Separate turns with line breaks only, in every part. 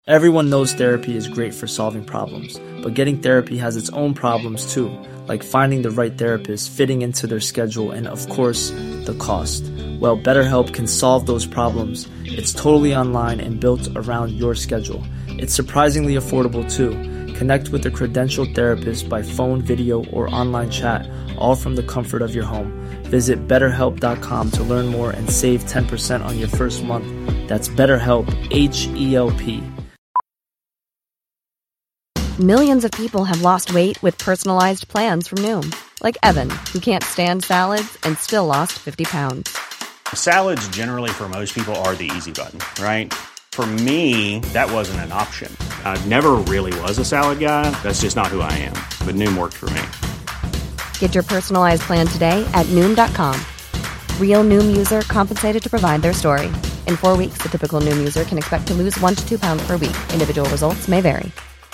Everyone knows therapy is great for solving problems, but getting therapy has its own problems too, like finding the right therapist, fitting into their schedule, and of course, the cost. Well, BetterHelp can solve those problems. It's totally online and built around your schedule. It's surprisingly affordable too. Connect with a credentialed therapist by phone, video, or online chat, all from the comfort of your home. Visit BetterHelp.com to learn more and save 10% on your first month. That's BetterHelp, H-E-L-P.
Millions of people have lost weight with personalized plans from Noom. Like Evan, who can't stand salads and still lost 50 pounds.
Salads generally for most people are the easy button, right? For me, that wasn't an option. I never really was a salad guy. That's just not who I am. But Noom worked for me.
Get your personalized plan today at Noom.com. Real Noom user compensated to provide their story. In 4 weeks, the typical Noom user can expect to lose 1 to 2 pounds per week. Individual results may vary.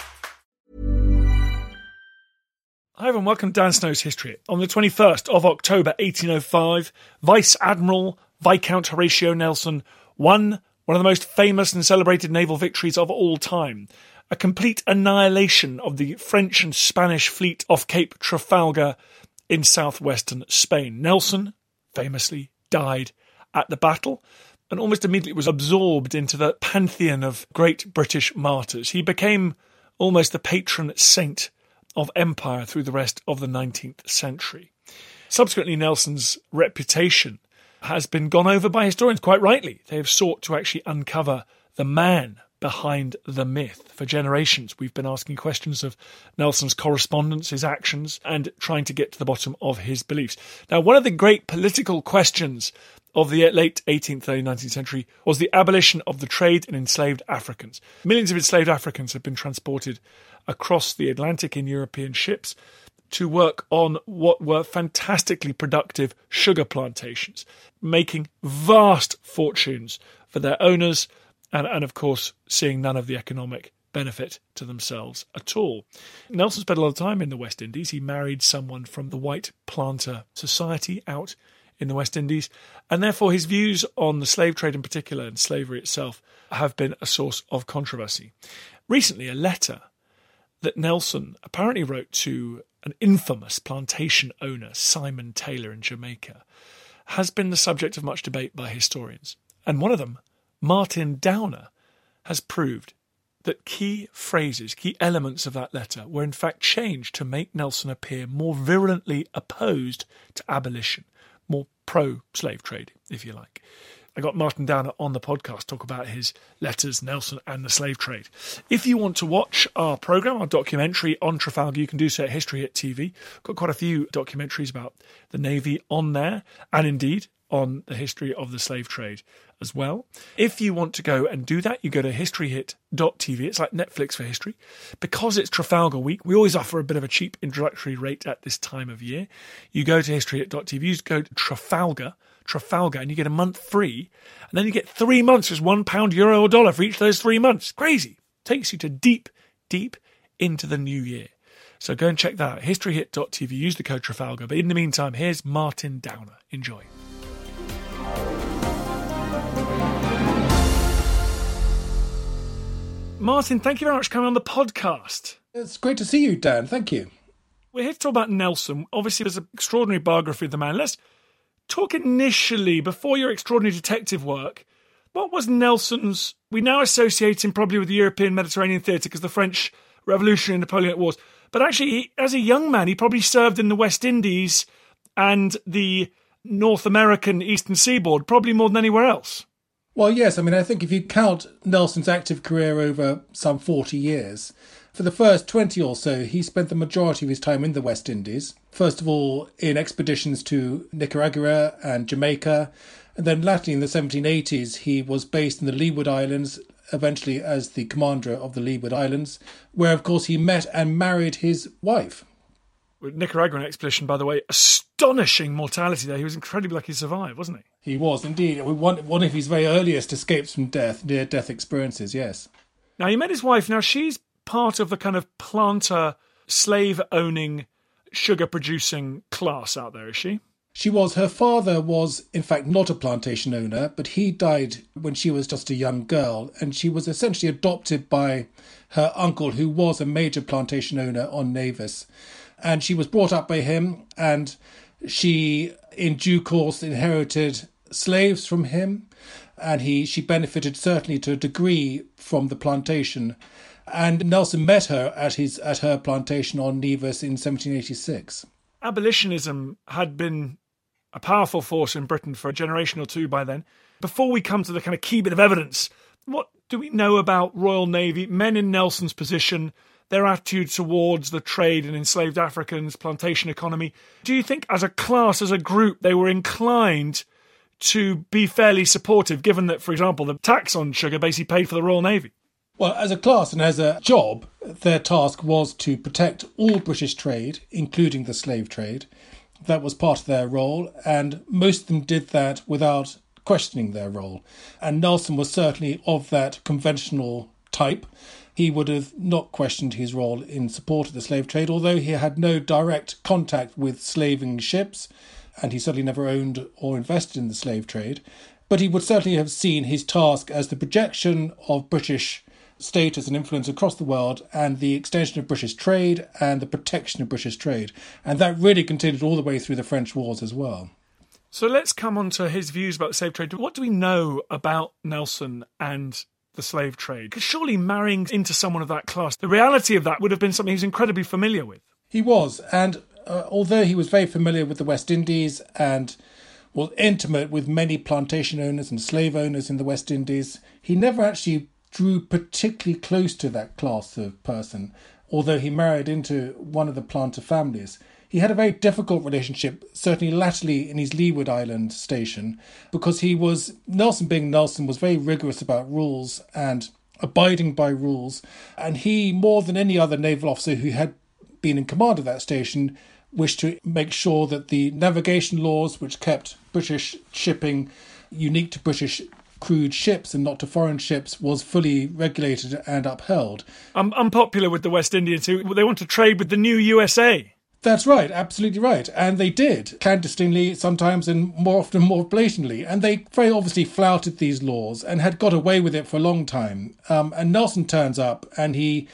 Hi everyone, welcome to Dan Snow's History. On the 21st of October 1805, Vice Admiral Viscount Horatio Nelson won one of the most famous and celebrated naval victories of all time. A complete annihilation of the French and Spanish fleet off Cape Trafalgar in southwestern Spain. Nelson famously died at the battle and almost immediately was absorbed into the pantheon of great British martyrs. He became almost the patron saint of empire through the rest of the 19th century. Subsequently, Nelson's reputation has been gone over by historians quite rightly. They have sought to actually uncover the man behind the myth. For generations, we've been asking questions of Nelson's correspondence, his actions, and trying to get to the bottom of his beliefs. Now, one of the great political questions of the late 18th, early 19th century was the abolition of the trade in enslaved Africans. Millions of enslaved Africans have been transported across the Atlantic in European ships to work on what were fantastically productive sugar plantations, making vast fortunes for their owners and of course, seeing none of the economic benefit to themselves at all. Nelson spent a lot of time in the West Indies. He married someone from the White Planter Society out in the West Indies, and therefore his views on the slave trade in particular and slavery itself have been a source of controversy. Recently, a letter that Nelson apparently wrote to an infamous plantation owner, Simon Taylor in Jamaica, has been the subject of much debate by historians. And one of them, Martin Downer, has proved that key phrases, key elements of that letter were in fact changed to make Nelson appear more virulently opposed to abolition, more pro-slave trade, if you like. I got Martin Downer on the podcast to talk about his letters, Nelson and the slave trade. If you want to watch our programme, our documentary on Trafalgar, you can do so at History Hit TV. Got quite a few documentaries about the Navy on there, and indeed on the history of the slave trade as well. If you want to go and do that, you go to historyhit.tv. It's like Netflix for history. Because it's Trafalgar Week, we always offer a bit of a cheap introductory rate at this time of year. You go to historyhit.tv, you just go to Trafalgar, and you get a month free, and then you get 3 months, just £1, euro, or dollar for each of those 3 months. Crazy. Takes you to deep into the new year. So go and check that out. Historyhit.tv. Use the code Trafalgar. But in the meantime, here's Martin Downer. Enjoy. Martin, thank you very much for coming on the podcast.
It's great to see you, Dan. Thank you.
We're here to talk about Nelson. Obviously, there's an extraordinary biography of the man. Let's talk initially, before your extraordinary detective work, what was Nelson's... We now associate him probably with the European Mediterranean theatre because the French Revolutionary and Napoleonic Wars. But actually, as a young man, he probably served in the West Indies and the North American Eastern Seaboard, probably more than anywhere else.
Well, yes. I mean, I think if you count Nelson's active career over some 40 years, for the first 20 or so, he spent the majority of his time in the West Indies. First of all, in expeditions to Nicaragua and Jamaica. And then latterly in the 1780s, he was based in the Leeward Islands, eventually as the commander of the Leeward Islands, where, of course, he met and married his wife.
Nicaraguan expedition, by the way, astonishing mortality there. He was incredibly lucky to survive, wasn't he?
He was, indeed. One of his very earliest escapes from death, near-death experiences, yes.
Now, he met his wife. Now, she's part of the kind of planter, slave-owning, sugar-producing class out there, is she?
She was. Her father was, in fact, not a plantation owner, but he died when she was just a young girl, and she was essentially adopted by her uncle, who was a major plantation owner on Nevis. And she was brought up by him, and she, in due course, inherited slaves from him, and she benefited certainly to a degree from the plantation. And Nelson met her at her plantation on Nevis in 1786.
Abolitionism had been a powerful force in Britain for a generation or two by then. Before we come to the kind of key bit of evidence, what do we know about Royal Navy, men in Nelson's position, their attitude towards the trade in enslaved Africans, plantation economy? Do you think as a class, as a group, they were inclined to be fairly supportive, given that, for example, the tax on sugar basically paid for the Royal Navy?
Well, as a class and as a job, their task was to protect all British trade, including the slave trade. That was part of their role, and most of them did that without questioning their role. And Nelson was certainly of that conventional type. He would have not questioned his role in support of the slave trade, although he had no direct contact with slaving ships, and he certainly never owned or invested in the slave trade. But he would certainly have seen his task as the projection of British status and influence across the world, and the extension of British trade and the protection of British trade. And that really continued all the way through the French wars as well.
So let's come on to his views about the slave trade. What do we know about Nelson and the slave trade? Because surely marrying into someone of that class, the reality of that would have been something he was incredibly familiar with.
He was, and although he was very familiar with the West Indies and was intimate with many plantation owners and slave owners in the West Indies, he never actually drew particularly close to that class of person, although he married into one of the planter families. He had a very difficult relationship, certainly latterly in his Leeward Island station, because Nelson being Nelson, was very rigorous about rules and abiding by rules. And he, more than any other naval officer who had been in command of that station, wished to make sure that the navigation laws, which kept British shipping unique to British crewed ships and not to foreign ships, was fully regulated and upheld.
Unpopular with the West Indians, who they want to trade with the new USA.
That's right, absolutely right. And they did, clandestinely sometimes, and more often more blatantly. And they very obviously flouted these laws and had got away with it for a long time. And Nelson turns up and he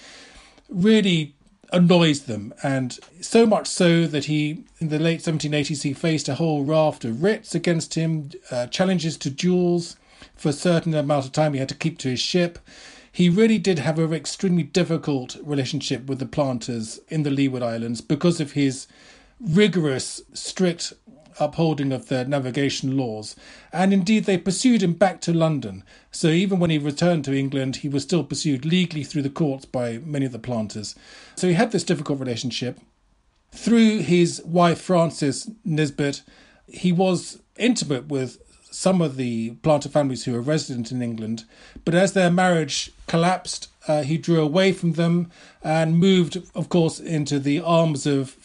really annoys them, and so much so that he, in the late 1780s, he faced a whole raft of writs against him, challenges to duels. For a certain amount of time he had to keep to his ship. He really did have an extremely difficult relationship with the planters in the Leeward Islands because of his rigorous, strict upholding of the navigation laws. And indeed, they pursued him back to London. So even when he returned to England, he was still pursued legally through the courts by many of the planters. So he had this difficult relationship. Through his wife, Frances Nisbet, he was intimate with some of the planter families who were resident in England, but as their marriage collapsed, he drew away from them and moved, of course, famously into the arms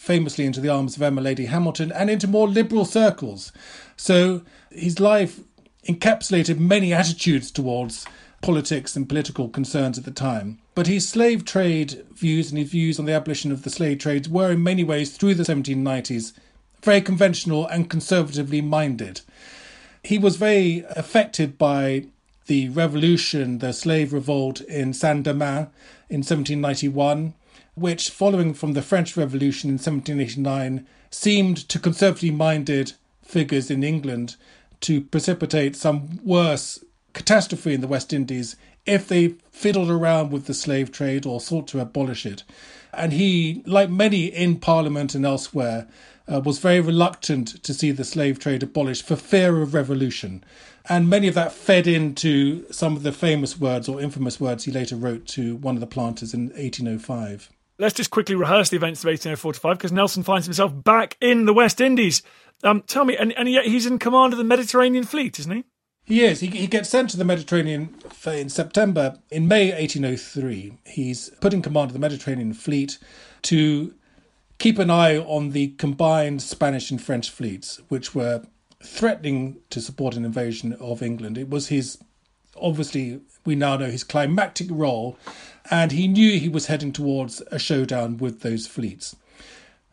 of Emma Lady Hamilton and into more liberal circles. So his life encapsulated many attitudes towards politics and political concerns at the time. But his slave trade views and his views on the abolition of the slave trade were in many ways, through the 1790s, very conventional and conservatively minded. He was very affected by the revolution, the slave revolt in Saint-Domingue in 1791, which, following from the French Revolution in 1789, seemed to conservatively minded figures in England to precipitate some worse catastrophe in the West Indies if they fiddled around with the slave trade or sought to abolish it. And he, like many in Parliament and elsewhere, was very reluctant to see the slave trade abolished for fear of revolution. And many of that fed into some of the famous words or infamous words he later wrote to one of the planters in 1805.
Let's just quickly rehearse the events of 1804-5, because Nelson finds himself back in the West Indies. Tell me, and yet he's in command of the Mediterranean fleet, isn't he?
He is. He gets sent to the Mediterranean in September. In May 1803, he's put in command of the Mediterranean fleet to keep an eye on the combined Spanish and French fleets, which were threatening to support an invasion of England. It was his, obviously, we now know his climactic role, and he knew he was heading towards a showdown with those fleets.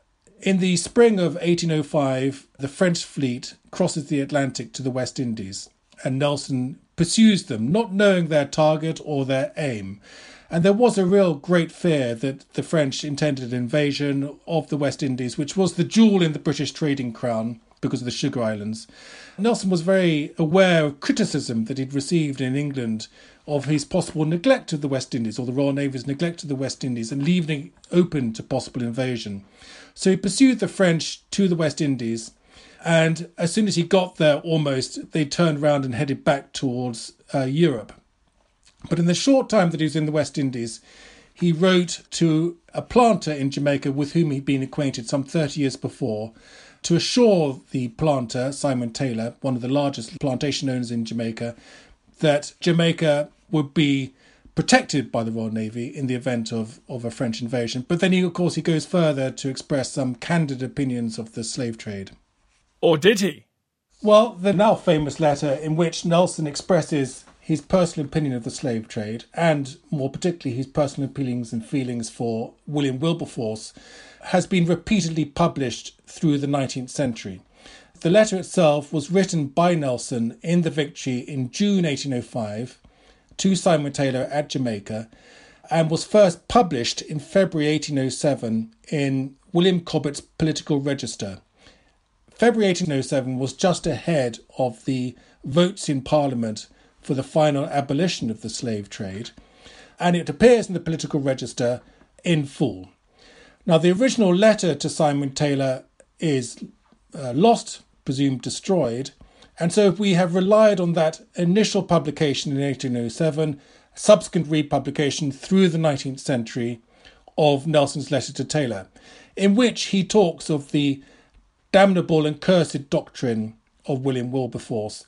In the spring of 1805, the French fleet crosses the Atlantic to the West Indies, and Nelson pursues them, not knowing their target or their aim. And there was a real great fear that the French intended an invasion of the West Indies, which was the jewel in the British trading crown because of the Sugar Islands. Nelson was very aware of criticism that he'd received in England of his possible neglect of the West Indies, or the Royal Navy's neglect of the West Indies, and leaving it open to possible invasion. So he pursued the French to the West Indies, and as soon as he got there, they turned round and headed back towards Europe. But in the short time that he was in the West Indies, he wrote to a planter in Jamaica with whom he'd been acquainted some 30 years before, to assure the planter, Simon Taylor, one of the largest plantation owners in Jamaica, that Jamaica would be protected by the Royal Navy in the event of a French invasion. But then, he goes further to express some candid opinions of the slave trade.
Or did he?
Well, the now famous letter in which Nelson expresses his personal opinion of the slave trade, and more particularly his personal opinions and feelings for William Wilberforce, has been repeatedly published through the 19th century. The letter itself was written by Nelson in the Victory in June 1805 to Simon Taylor at Jamaica, and was first published in February 1807 in William Cobbett's Political Register. February 1807 was just ahead of the votes in Parliament for the final abolition of the slave trade, and it appears in the Political Register in full. Now, the original letter to Simon Taylor is lost, presumed destroyed, and so we have relied on that initial publication in 1807, subsequent republication through the 19th century of Nelson's letter to Taylor, in which he talks of the damnable and cursed doctrine of William Wilberforce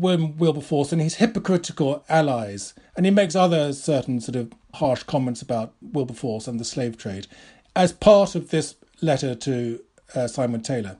and his hypocritical allies, and he makes other certain sort of harsh comments about Wilberforce and the slave trade as part of this letter to Simon Taylor.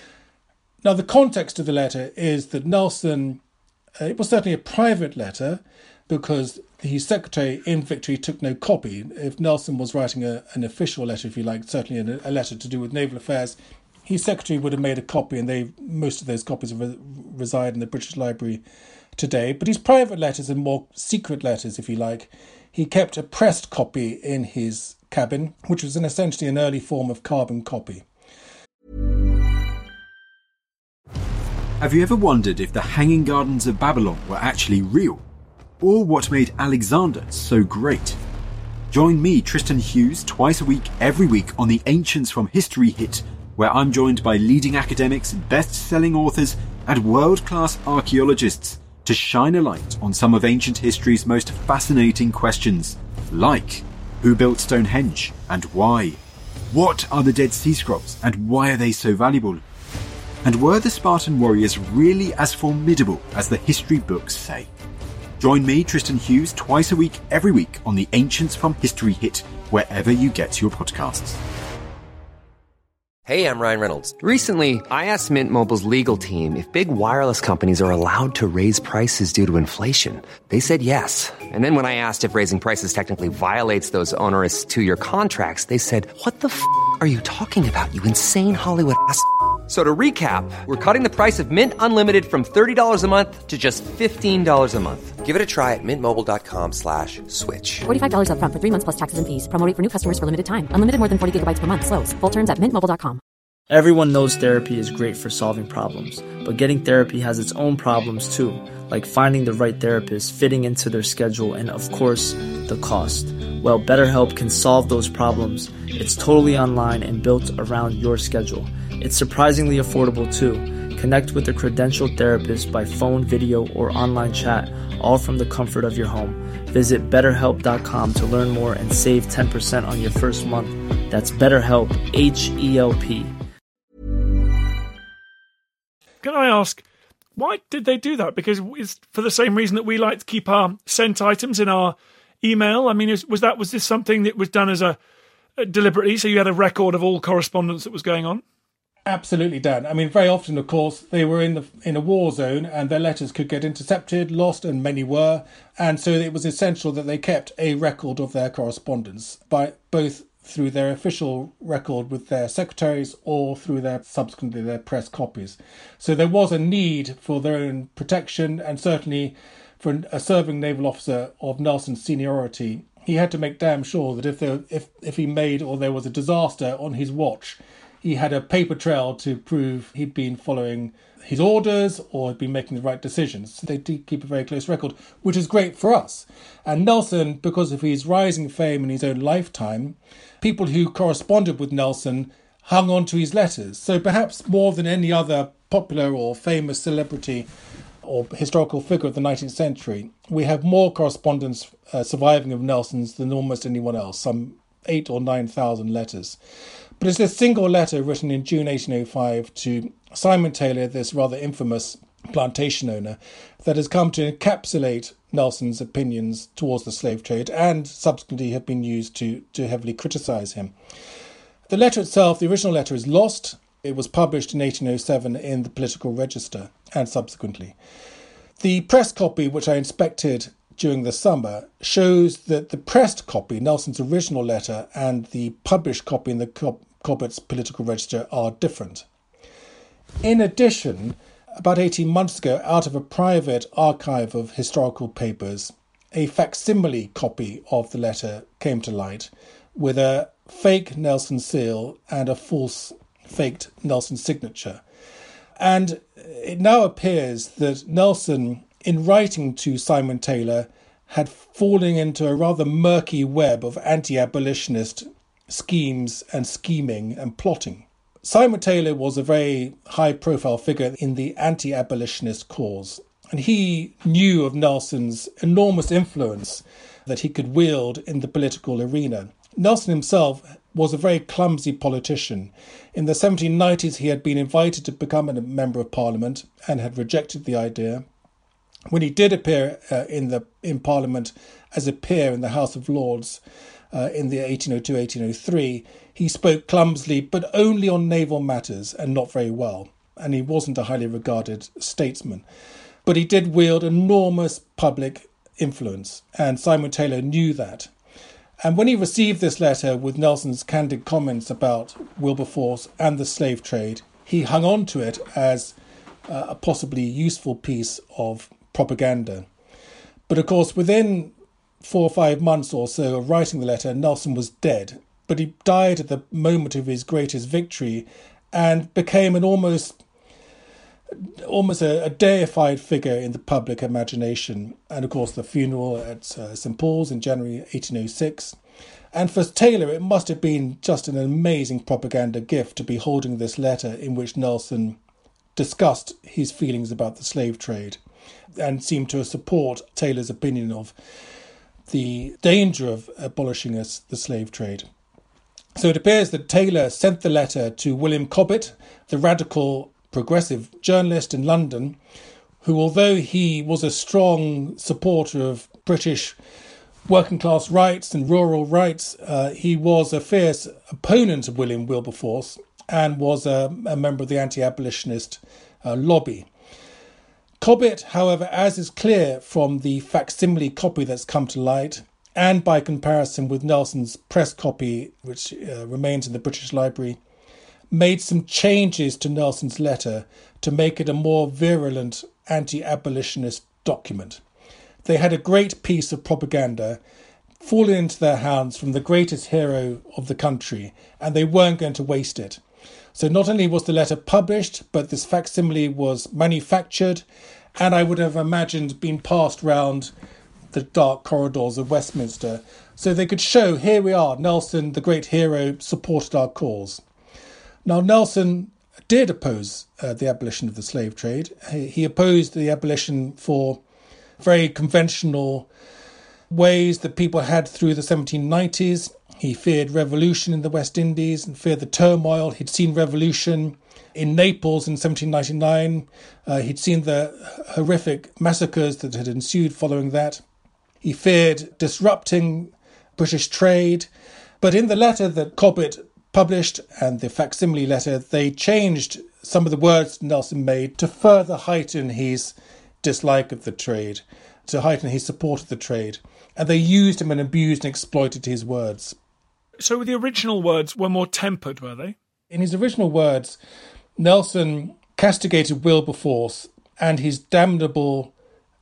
Now, the context of the letter is that Nelson, it was certainly a private letter because his secretary in Victory took no copy. If Nelson was writing an official letter, if you like, certainly a letter to do with naval affairs, his secretary would have made a copy, and most of those copies reside in the British Library today. But his private letters and more secret letters, if you like, he kept a pressed copy in his cabin, which was essentially an early form of carbon copy.
Have you ever wondered if the Hanging Gardens of Babylon were actually real? Or what made Alexander so great? Join me, Tristan Hughes, twice a week, every week on the Ancients from History Hit, where I'm joined by leading academics, best-selling authors, and world-class archaeologists to shine a light on some of ancient history's most fascinating questions, like who built Stonehenge and why? What are the Dead Sea Scrolls and why are they so valuable? And were the Spartan warriors really as formidable as the history books say? Join me, Tristan Hughes, twice a week, every week on the Ancients from History Hit, wherever you get your podcasts.
Hey, I'm Ryan Reynolds. Recently, I asked Mint Mobile's legal team if big wireless companies are allowed to raise prices due to inflation. They said yes. And then when I asked if raising prices technically violates those onerous 2-year contracts, they said, "What the f*** are you talking about, you insane Hollywood ass?" So to recap, we're cutting the price of Mint Unlimited from $30 a month to just $15 a month. Give it a try at mintmobile.com/switch.
$45 up front for 3 months plus taxes and fees. Promo rate for new customers for limited time. Unlimited more than 40 gigabytes per month. Slows full terms at mintmobile.com.
Everyone knows therapy is great for solving problems, but getting therapy has its own problems too, like finding the right therapist, fitting into their schedule, and of course, the cost. Well, BetterHelp can solve those problems. It's totally online and built around your schedule. It's surprisingly affordable too. Connect with a credentialed therapist by phone, video, or online chat, all from the comfort of your home. Visit BetterHelp.com to learn more and save 10% on your first month. That's BetterHelp, H-E-L-P.
Can I ask, why did they do that? Because it's for the same reason that we like to keep our sent items in our email. I mean, was this something that was done as a deliberately, so you had a record of all correspondence that was going on?
Absolutely, Dan. I mean, very often, of course, they were in a war zone and their letters could get intercepted, lost, and many were. And so it was essential that they kept a record of their correspondence, by both through their official record with their secretaries or through subsequently their press copies. So there was a need for their own protection, and certainly for a serving naval officer of Nelson's seniority, he had to make damn sure that if he made or there was a disaster on his watch, he had a paper trail to prove he'd been following his orders or had been making the right decisions. So they did keep a very close record, which is great for us. And Nelson, because of his rising fame in his own lifetime, people who corresponded with Nelson hung on to his letters. So perhaps more than any other popular or famous celebrity or historical figure of the 19th century, we have more correspondence surviving of Nelson's than almost anyone else, some 8,000 or 9,000 letters. But it's a single letter written in June 1805 to Simon Taylor, this rather infamous plantation owner, that has come to encapsulate Nelson's opinions towards the slave trade and subsequently have been used to heavily criticise him. The letter itself, the original letter, is lost. It was published in 1807 in the Political Register and subsequently. The press copy, which I inspected during the summer, shows that the pressed copy, Nelson's original letter, and the published copy in the Cobbett's Political Register are different. In addition, about 18 months ago, out of a private archive of historical papers, a facsimile copy of the letter came to light with a fake Nelson seal and a false faked Nelson signature. And it now appears that Nelson, in writing to Simon Taylor, had fallen into a rather murky web of anti-abolitionist schemes and scheming and plotting. Simon Taylor was a very high-profile figure in the anti-abolitionist cause, and he knew of Nelson's enormous influence that he could wield in the political arena. Nelson himself was a very clumsy politician. In the 1790s, he had been invited to become a member of Parliament and had rejected the idea. When he did appear in Parliament as a peer in the House of Lords in the 1802-1803, he spoke clumsily, but only on naval matters and not very well. And he wasn't a highly regarded statesman. But he did wield enormous public influence, and Simon Taylor knew that. And when he received this letter with Nelson's candid comments about Wilberforce and the slave trade, he hung on to it as a possibly useful piece of propaganda. But of course, within 4 or 5 months or so of writing the letter, Nelson was dead. But he died at the moment of his greatest victory and became an almost a deified figure in the public imagination. And of course, the funeral at St. Paul's in January 1806. And for Taylor, it must have been just an amazing propaganda gift to be holding this letter in which Nelson discussed his feelings about the slave trade and seemed to support Taylor's opinion of the danger of abolishing the slave trade. So it appears that Taylor sent the letter to William Cobbett, the radical progressive journalist in London, who, although he was a strong supporter of British working class rights and rural rights, he was a fierce opponent of William Wilberforce and was a member of the anti-abolitionist lobby. Cobbett, however, as is clear from the facsimile copy that's come to light, and by comparison with Nelson's press copy, which remains in the British Library, made some changes to Nelson's letter to make it a more virulent anti-abolitionist document. They had a great piece of propaganda fallen into their hands from the greatest hero of the country, and they weren't going to waste it. So not only was the letter published, but this facsimile was manufactured, and I would have imagined been passed round the dark corridors of Westminster, so they could show, here we are, Nelson, the great hero, supported our cause. Now, Nelson did oppose the abolition of the slave trade. He opposed the abolition for very conventional ways that people had through the 1790s. He feared revolution in the West Indies and feared the turmoil. He'd seen revolution in Naples in 1799. He'd seen the horrific massacres that had ensued following that. He feared disrupting British trade. But in the letter that Cobbett published and the facsimile letter, they changed some of the words Nelson made to further heighten his dislike of the trade, to heighten his support of the trade. And they used him and abused and exploited his words.
So the original words were more tempered, were they?
In his original words, Nelson castigated Wilberforce and his damnable,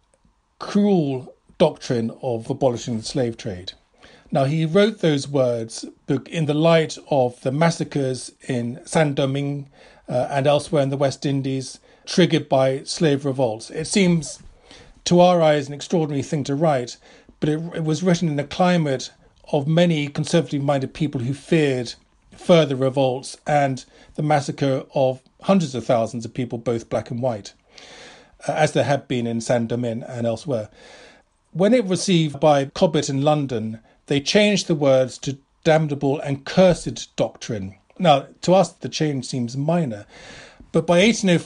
cruel doctrine of abolishing the slave trade. Now, he wrote those words in the light of the massacres in Saint-Domingue and elsewhere in the West Indies, triggered by slave revolts. It seems, to our eyes, an extraordinary thing to write, but it was written in a climate of many conservative-minded people who feared further revolts and the massacre of hundreds of thousands of people, both black and white, as there had been in Saint-Domingue and elsewhere. When it was received by Cobbett in London, they changed the words to damnable and cursed doctrine. Now, to us, the change seems minor, but by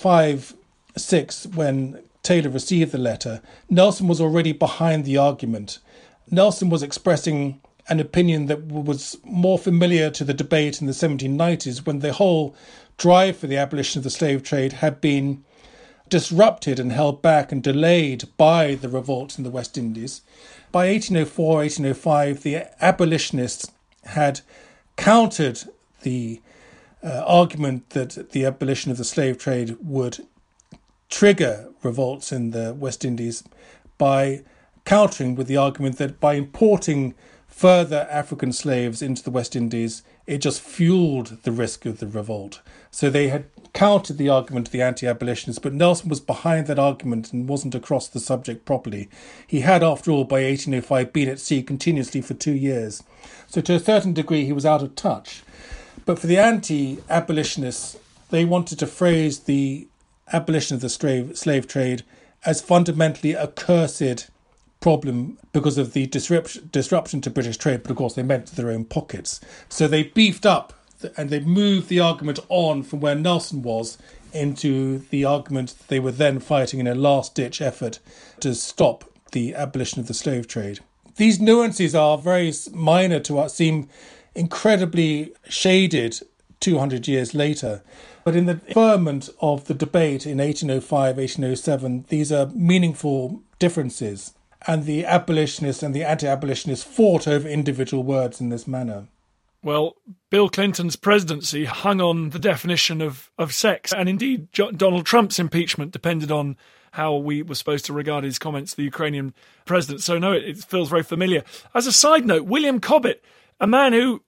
1805-6, when Taylor received the letter, Nelson was already behind the argument. Nelson was expressing an opinion that was more familiar to the debate in the 1790s, when the whole drive for the abolition of the slave trade had been disrupted and held back and delayed by the revolts in the West Indies. By 1804, 1805, the abolitionists had countered the argument that the abolition of the slave trade would trigger revolts in the West Indies by countering with the argument that by importing further African slaves into the West Indies, it just fueled the risk of the revolt. So they had countered the argument of the anti-abolitionists, but Nelson was behind that argument and wasn't across the subject properly. He had, after all, by 1805, been at sea continuously for 2 years. So to a certain degree, he was out of touch. But for the anti-abolitionists, they wanted to phrase the abolition of the slave trade as fundamentally a cursed problem because of the disruption to British trade, but of course they meant to their own pockets. So they beefed up and they moved the argument on from where Nelson was into the argument they were then fighting in a last-ditch effort to stop the abolition of the slave trade. These nuances are very minor to us, seem incredibly shaded 200 years later. But in the ferment of the debate in 1805, 1807, these are meaningful differences. And the abolitionists and the anti-abolitionists fought over individual words in this manner.
Well, Bill Clinton's presidency hung on the definition of sex. And indeed, Donald Trump's impeachment depended on how we were supposed to regard his comments to the Ukrainian president. So, no, it feels very familiar. As a side note, William Cobbett, a man who,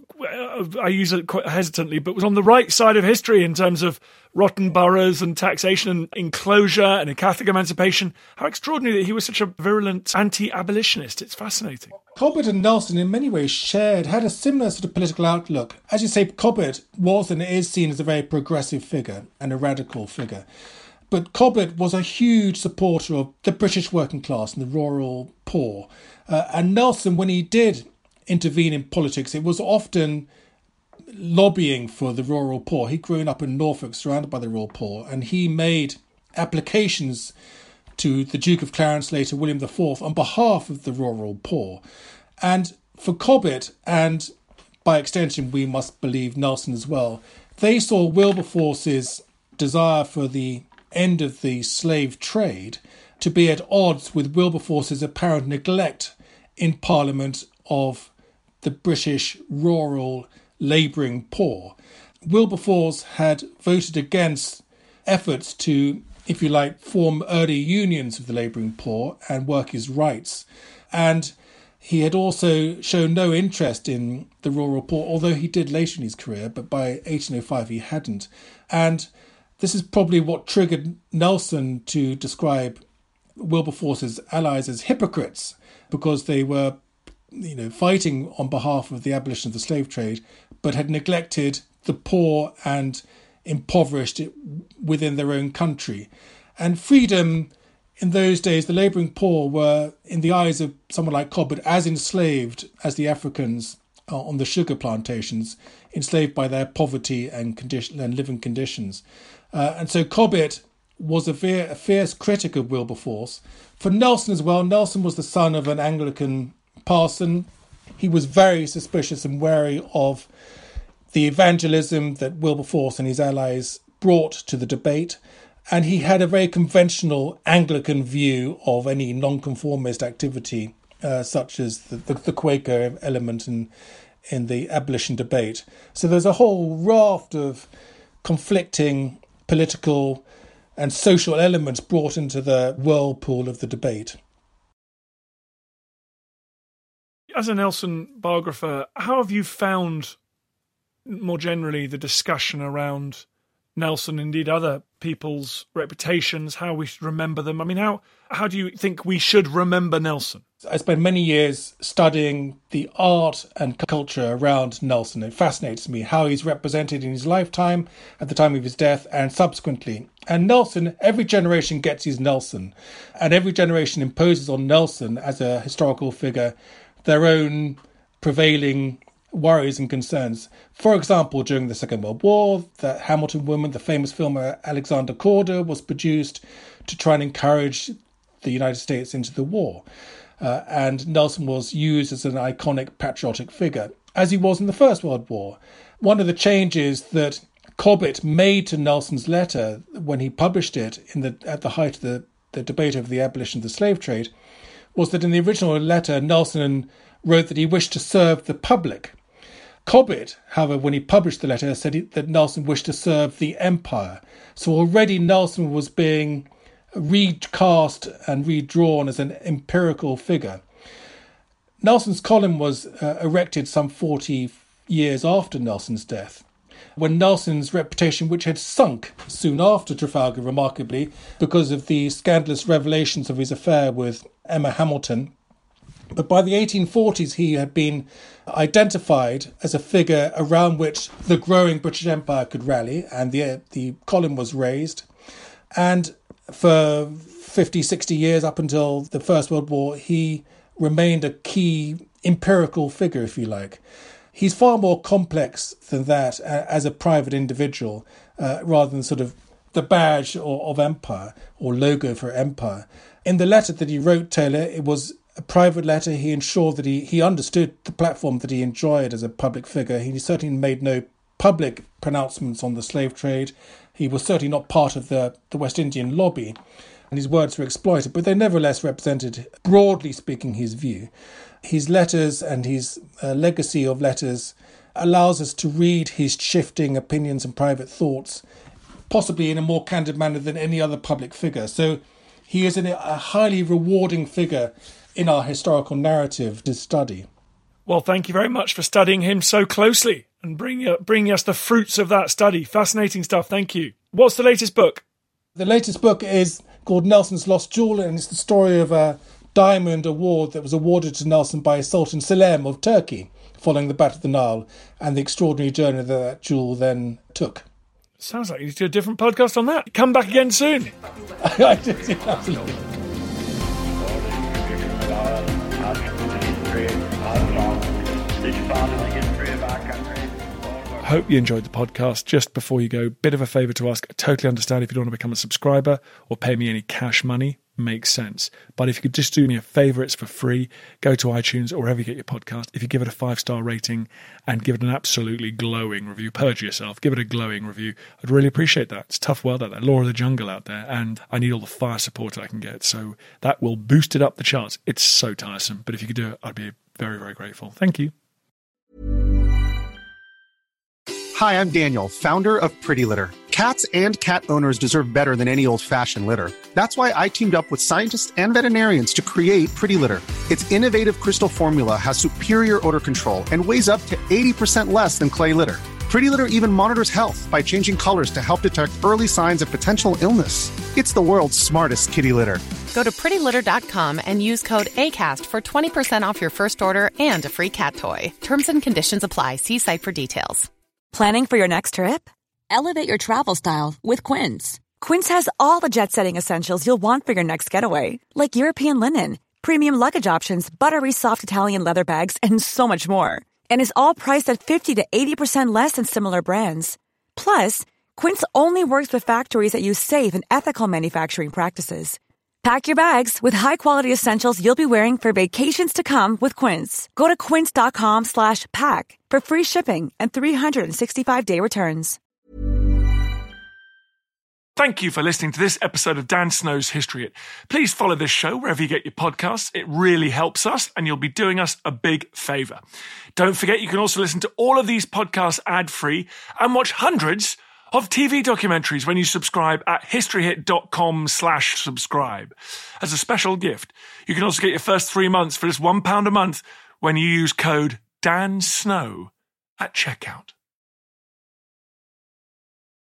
I use it quite hesitantly, but was on the right side of history in terms of rotten boroughs and taxation and enclosure and Catholic emancipation. How extraordinary that he was such a virulent anti-abolitionist. It's fascinating.
Cobbett and Nelson in many ways had a similar sort of political outlook. As you say, Cobbett was and is seen as a very progressive figure and a radical figure. But Cobbett was a huge supporter of the British working class and the rural poor. And Nelson, when he did intervene in politics, it was often lobbying for the rural poor. He'd grown up in Norfolk, surrounded by the rural poor, and he made applications to the Duke of Clarence, later William IV, on behalf of the rural poor. And for Cobbett, and by extension we must believe Nelson as well, they saw Wilberforce's desire for the end of the slave trade to be at odds with Wilberforce's apparent neglect in Parliament of the British rural labouring poor. Wilberforce had voted against efforts to, if you like, form early unions of the labouring poor and workers' rights. And he had also shown no interest in the rural poor, although he did later in his career, but by 1805 he hadn't. And this is probably what triggered Nelson to describe Wilberforce's allies as hypocrites, because they were fighting on behalf of the abolition of the slave trade, but had neglected the poor and impoverished within their own country. And freedom, in those days, the labouring poor were, in the eyes of someone like Cobbett, as enslaved as the Africans on the sugar plantations, enslaved by their poverty and living conditions. And so Cobbett was a fierce critic of Wilberforce. For Nelson as well, Nelson was the son of an Anglican parson. He was very suspicious and wary of the evangelism that Wilberforce and his allies brought to the debate, and he had a very conventional Anglican view of any nonconformist activity, such as the Quaker element in in the abolition debate. So there's a whole raft of conflicting political and social elements brought into the whirlpool of the debate.
As a Nelson biographer, how have you found, more generally, the discussion around Nelson, indeed other people's reputations, how we should remember them? I mean, how do you think we should remember Nelson?
I spent many years studying the art and culture around Nelson. It fascinates me how he's represented in his lifetime, at the time of his death, and subsequently. And Nelson, every generation gets his Nelson, and every generation imposes on Nelson as a historical figure their own prevailing worries and concerns. For example, during the Second World War, the Hamilton Woman, the famous film Alexander Korda, was produced to try and encourage the United States into the war. And Nelson was used as an iconic patriotic figure, as he was in the First World War. One of the changes that Cobbett made to Nelson's letter when he published it at the height of the debate over the abolition of the slave trade was that in the original letter, Nelson wrote that he wished to serve the public. Cobbett, however, when he published the letter, said that Nelson wished to serve the empire. So already Nelson was being recast and redrawn as an empirical figure. Nelson's column was erected some 40 years after Nelson's death, when Nelson's reputation, which had sunk soon after Trafalgar, remarkably, because of the scandalous revelations of his affair with Emma Hamilton. But by the 1840s, he had been identified as a figure around which the growing British Empire could rally, and the column was raised. And for 50, 60 years, up until the First World War, he remained a key empirical figure, if you like. He's far more complex than that as a private individual, rather than sort of the badge of empire or logo for empire. In the letter that he wrote Taylor, it was a private letter. He ensured that he understood the platform that he enjoyed as a public figure. He certainly made no public pronouncements on the slave trade. He was certainly not part of the West Indian lobby, and his words were exploited, but they nevertheless represented, broadly speaking, his view. His letters and his legacy of letters allows us to read his shifting opinions and private thoughts, possibly in a more candid manner than any other public figure. So he is a highly rewarding figure in our historical narrative to study.
Well, thank you very much for studying him so closely and bringing us the fruits of that study. Fascinating stuff. Thank you. What's the latest book?
The latest book is called Nelson's Lost Jewel, and it's the story of a diamond award that was awarded to Nelson by Sultan Selim of Turkey following the Battle of the Nile and the extraordinary journey that jewel then took.
Sounds like you need to do a different podcast on that. Come back again soon.
I did, yeah, absolutely.
Hope you enjoyed the podcast. Just before you go, bit of a favour to ask. I totally understand if you don't want to become a subscriber or pay me any cash money. Makes sense. But if you could just do me a favour, it's for free. Go to iTunes or wherever you get your podcast. If you give it a 5-star rating and give it an absolutely glowing review, purge yourself, give it a glowing review. I'd really appreciate that. It's a tough world out there, law of the jungle out there, and I need all the fire support I can get. So that will boost it up the charts. It's so tiresome. But if you could do it, I'd be very, very grateful. Thank you.
Hi, I'm Daniel, founder of Pretty Litter. Cats and cat owners deserve better than any old-fashioned litter. That's why I teamed up with scientists and veterinarians to create Pretty Litter. Its innovative crystal formula has superior odor control and weighs up to 80% less than clay litter. Pretty Litter even monitors health by changing colors to help detect early signs of potential illness. It's the world's smartest kitty litter.
Go to prettylitter.com and use code ACAST for 20% off your first order and a free cat toy. Terms and conditions apply. See site for details.
Planning for your next trip? Elevate your travel style with Quince. Quince has all the jet-setting essentials you'll want for your next getaway, like European linen, premium luggage options, buttery soft Italian leather bags, and so much more. And is all priced at 50 to 80% less than similar brands. Plus, Quince only works with factories that use safe and ethical manufacturing practices. Pack your bags with high-quality essentials you'll be wearing for vacations to come with Quince. Go to quince.com/pack for free shipping and 365-day returns.
Thank you for listening to this episode of Dan Snow's History Hit. Please follow this show wherever you get your podcasts. It really helps us, and you'll be doing us a big favour. Don't forget, you can also listen to all of these podcasts ad-free and watch hundreds of TV documentaries when you subscribe at historyhit.com/subscribe. As a special gift, you can also get your first 3 months for just £1 a month when you use code DANSNOW at checkout.